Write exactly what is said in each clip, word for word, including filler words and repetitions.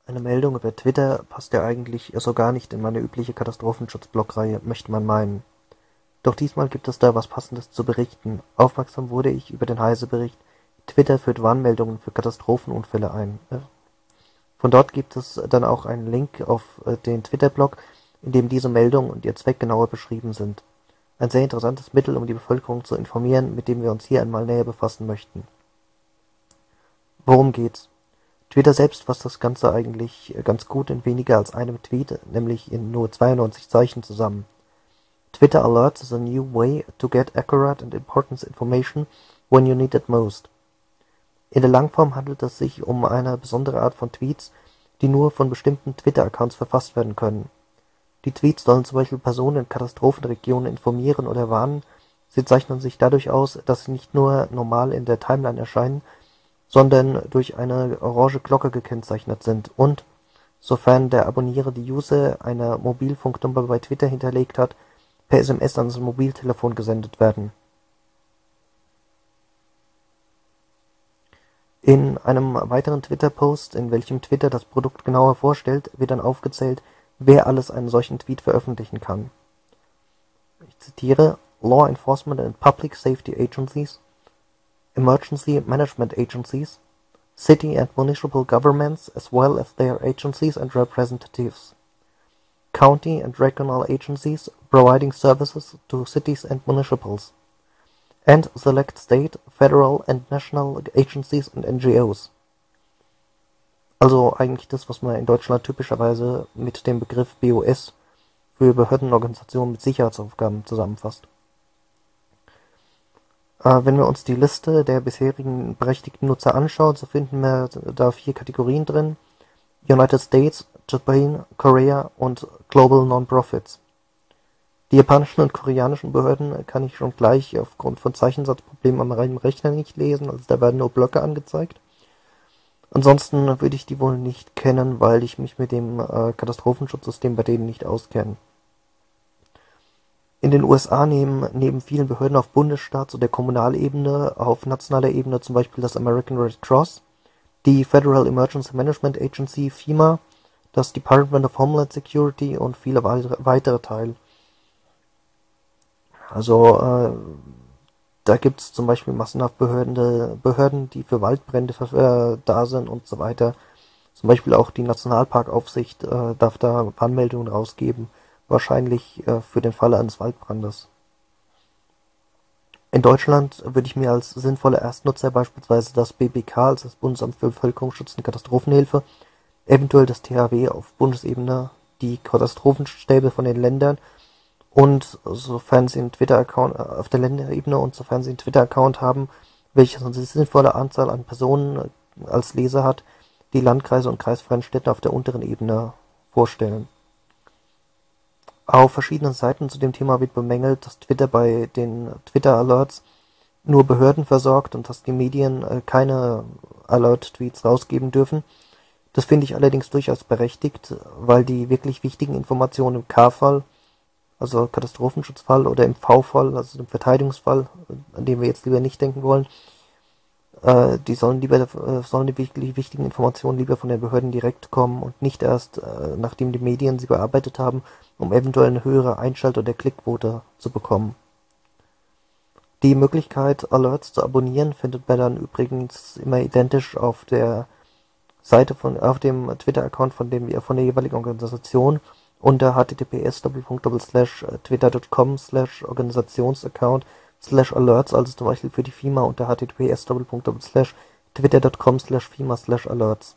Eine Meldung über Twitter passt ja eigentlich so gar nicht in meine übliche Katastrophenschutz-Blog-Reihe, möchte man meinen. Doch diesmal gibt es da was Passendes zu berichten. Aufmerksam wurde ich über den Heise-Bericht „Twitter führt Warnmeldungen für Katastrophenunfälle ein“. Von dort gibt es dann auch einen Link auf den Twitter-Blog, in dem diese Meldung und ihr Zweck genauer beschrieben sind. Ein sehr interessantes Mittel, um die Bevölkerung zu informieren, mit dem wir uns hier einmal näher befassen möchten. Worum geht's? Twitter selbst fasst das Ganze eigentlich ganz gut in weniger als einem Tweet, nämlich in nur zweiundneunzig Zeichen zusammen. Twitter Alerts is a new way to get accurate and important information when you need it most. In der Langform handelt es sich um eine besondere Art von Tweets, die nur von bestimmten Twitter-Accounts verfasst werden können. Die Tweets sollen zum Beispiel Personen in Katastrophenregionen informieren oder warnen. Sie zeichnen sich dadurch aus, dass sie nicht nur normal in der Timeline erscheinen, sondern durch eine orange Glocke gekennzeichnet sind und, sofern der abonnierende User eine Mobilfunknummer bei Twitter hinterlegt hat, per S M S an sein Mobiltelefon gesendet werden. In einem weiteren Twitter-Post, in welchem Twitter das Produkt genauer vorstellt, wird dann aufgezählt, wer alles einen solchen Tweet veröffentlichen kann. Ich zitiere: Law Enforcement and Public Safety Agencies, Emergency Management Agencies, City and Municipal Governments as well as their agencies and representatives, County and Regional Agencies providing services to cities and municipals, and select state, federal and national agencies and N G Os. Also eigentlich das, was man in Deutschland typischerweise mit dem Begriff B O S für Behördenorganisationen mit Sicherheitsaufgaben zusammenfasst. Äh, wenn wir uns die Liste der bisherigen berechtigten Nutzer anschauen, so finden wir da vier Kategorien drin: United States, Japan, Korea und Global Non-Profits. Die japanischen und koreanischen Behörden kann ich schon gleich aufgrund von Zeichensatzproblemen am reinen Rechner nicht lesen, also da werden nur Blöcke angezeigt. Ansonsten würde ich die wohl nicht kennen, weil ich mich mit dem äh, Katastrophenschutzsystem bei denen nicht auskenne. In den U S A nehmen neben vielen Behörden auf Bundesstaats- oder Kommunalebene auf nationaler Ebene zum Beispiel das American Red Cross, die Federal Emergency Management Agency FEMA, das Department of Homeland Security und viele weitere teil. Also äh, da gibt es zum Beispiel massenhaft Behörden, Behörden, die für Waldbrände äh, da sind und so weiter. Zum Beispiel auch die Nationalparkaufsicht äh, darf da Warnmeldungen rausgeben, wahrscheinlich äh, für den Fall eines Waldbrandes. In Deutschland würde ich mir als sinnvoller Erstnutzer beispielsweise das B B K, also das Bundesamt für Bevölkerungsschutz und Katastrophenhilfe, eventuell das T H W auf Bundesebene, die Katastrophenstäbe von den Ländern und sofern sie einen Twitter-Account auf der Länderebene und sofern sie einen Twitter-Account haben, welches eine sinnvolle Anzahl an Personen als Leser hat, die Landkreise und kreisfreien Städte auf der unteren Ebene vorstellen. Auf verschiedenen Seiten zu dem Thema wird bemängelt, dass Twitter bei den Twitter-Alerts nur Behörden versorgt und dass die Medien keine Alert-Tweets rausgeben dürfen. Das finde ich allerdings durchaus berechtigt, weil die wirklich wichtigen Informationen im K-Fall, also Katastrophenschutzfall, oder im V-Fall, also im Verteidigungsfall, an den wir jetzt lieber nicht denken wollen, äh, die sollen lieber äh, sollen die wirklich wichtigen Informationen lieber von den Behörden direkt kommen und nicht erst, äh, nachdem die Medien sie bearbeitet haben, um eventuell eine höhere Einschalt- oder Klickquote zu bekommen. Die Möglichkeit, Alerts zu abonnieren, findet man dann übrigens immer identisch auf der Seite von, auf dem Twitter-Account von dem von der jeweiligen Organisation unter https twitter.com slash organisationsaccount slash alerts, also zum Beispiel für die FEMA unter https twitter.com slash FEMA slash alerts.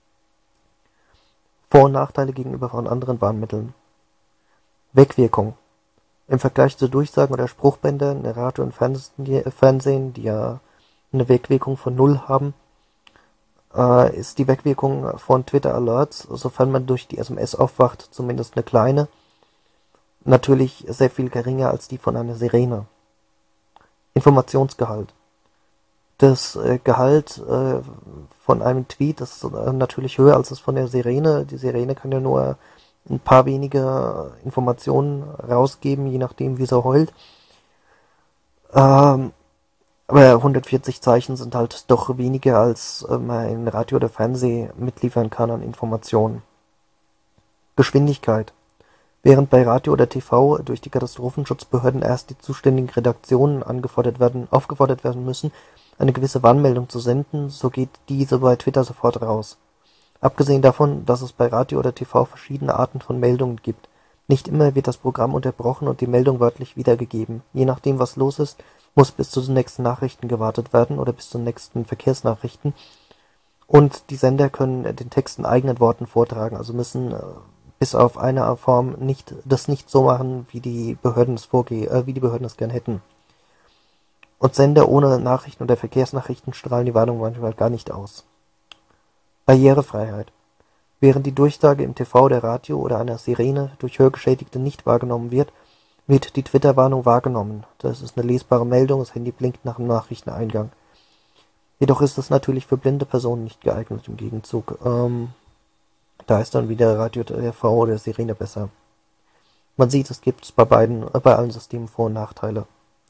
Vor- und Nachteile gegenüber von anderen Warnmitteln. Wegwirkung. Im Vergleich zu Durchsagen oder Spruchbändern in Radio und Fernsehen, die ja eine Wegwirkung von null haben, äh, ist die Wegwirkung von Twitter Alerts, sofern man durch die S M S aufwacht, zumindest eine kleine, natürlich sehr viel geringer als die von einer Sirene. Informationsgehalt. Das äh, Gehalt äh, von einem Tweet ist äh, natürlich höher als das von der Sirene. Die Sirene kann ja nur ein paar wenige Informationen rausgeben, je nachdem wie sie heult. Ähm, Aber hundertvierzig Zeichen sind halt doch weniger, als äh, man in Radio oder Fernsehen mitliefern kann an Informationen. Geschwindigkeit. Während bei Radio oder T V durch die Katastrophenschutzbehörden erst die zuständigen Redaktionen angefordert werden, aufgefordert werden müssen, eine gewisse Warnmeldung zu senden, so geht diese bei Twitter sofort raus. Abgesehen davon, dass es bei Radio oder T V verschiedene Arten von Meldungen gibt. Nicht immer wird das Programm unterbrochen und die Meldung wörtlich wiedergegeben. Je nachdem, was los ist, muss bis zu den nächsten Nachrichten gewartet werden oder bis zu den nächsten Verkehrsnachrichten. Und die Sender können den Text in eigenen Worten vortragen, also müssen äh, bis auf eine Form nicht das nicht so machen, wie die Behörden es vorge äh, wie die Behörden es gern hätten. Und Sender ohne Nachrichten oder Verkehrsnachrichten strahlen die Warnung manchmal gar nicht aus. Barrierefreiheit. Während die Durchsage im T V, der Radio oder einer Sirene durch Hörgeschädigte nicht wahrgenommen wird, wird die Twitter-Warnung wahrgenommen. Das ist eine lesbare Meldung, das Handy blinkt nach dem Nachrichteneingang. Jedoch ist es natürlich für blinde Personen nicht geeignet im Gegenzug. Ähm, da ist dann wieder Radio, T V oder Sirene besser. Man sieht, es gibt bei beiden, äh, bei allen Systemen Vor- und Nachteile.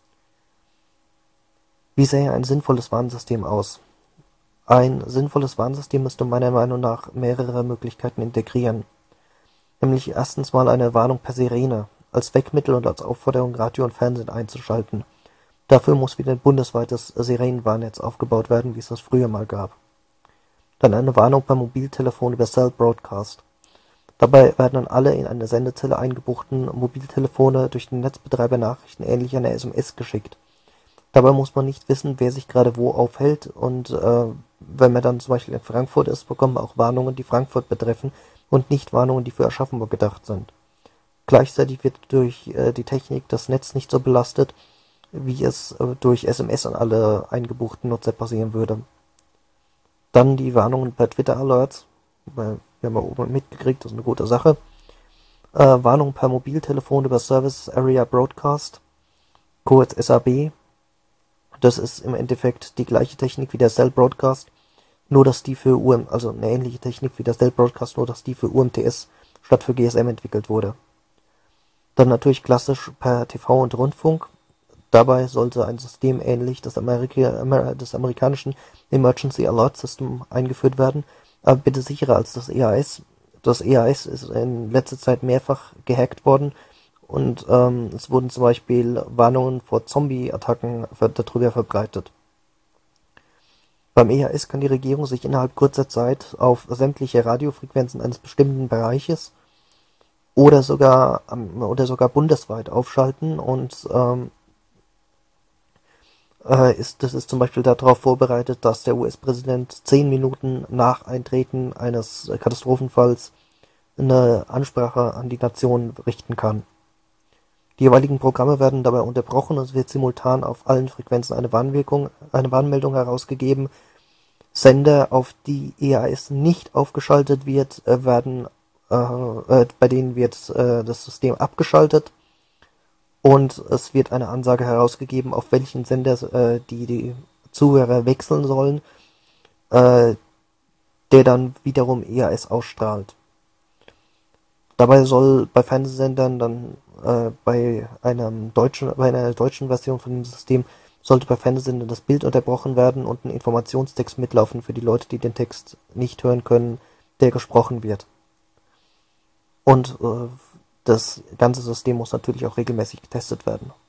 Wie sähe ein sinnvolles Warnsystem aus? Ein sinnvolles Warnsystem müsste meiner Meinung nach mehrere Möglichkeiten integrieren. Nämlich erstens mal eine Warnung per Sirene, als Wegmittel und als Aufforderung, Radio und Fernsehen einzuschalten. Dafür muss wieder ein bundesweites Sirenenwarnnetz aufgebaut werden, wie es das früher mal gab. Dann eine Warnung per Mobiltelefon über Cell Broadcast. Dabei werden an alle in eine Sendezelle eingebuchten Mobiltelefone durch den Netzbetreiber Nachrichten ähnlich einer S M S geschickt. Dabei muss man nicht wissen, wer sich gerade wo aufhält, und äh, wenn man dann zum Beispiel in Frankfurt ist, bekommt man auch Warnungen, die Frankfurt betreffen und nicht Warnungen, die für Aschaffenburg gedacht sind. Gleichzeitig wird durch äh, die Technik das Netz nicht so belastet, wie es äh, durch S M S an alle eingebuchten Nutzer passieren würde. Dann die Warnungen per Twitter-Alerts, wir haben ja oben mitgekriegt, das ist eine gute Sache. Äh, Warnungen per Mobiltelefon über Service Area Broadcast, kurz S A B. Das ist im Endeffekt die gleiche Technik wie der Cell Broadcast, nur dass die für U M, also eine ähnliche Technik wie der Cell Broadcast, nur dass die für U M T S statt für G S M entwickelt wurde. Dann natürlich klassisch per T V und Rundfunk. Dabei sollte ein System ähnlich des, Amerika Amer des amerikanischen Emergency Alert System eingeführt werden, aber bitte sicherer als das E A S. Das E A S ist in letzter Zeit mehrfach gehackt worden und ähm, es wurden zum Beispiel Warnungen vor Zombie-Attacken darüber verbreitet. Beim E A S kann die Regierung sich innerhalb kurzer Zeit auf sämtliche Radiofrequenzen eines bestimmten Bereiches oder sogar oder sogar bundesweit aufschalten, und ähm, äh, ist, das ist zum Beispiel darauf vorbereitet, dass der U S-Präsident zehn Minuten nach Eintreten eines Katastrophenfalls eine Ansprache an die Nation richten kann. Die jeweiligen Programme werden dabei unterbrochen und es wird simultan auf allen Frequenzen eine Warnwirkung, eine Warnmeldung herausgegeben. Sender, auf die E A S nicht aufgeschaltet wird, äh, werden äh, äh, bei denen wird äh, das System abgeschaltet, und es wird eine Ansage herausgegeben, auf welchen Sender äh, die, die Zuhörer wechseln sollen, äh, der dann wiederum E A S ausstrahlt. Dabei soll bei Fernsehsendern dann äh, bei einem deutschen, bei einer deutschen Version von dem System sollte bei Fernsehsendern das Bild unterbrochen werden und ein Informationstext mitlaufen für die Leute, die den Text nicht hören können, der gesprochen wird. Und äh, das ganze System muss natürlich auch regelmäßig getestet werden.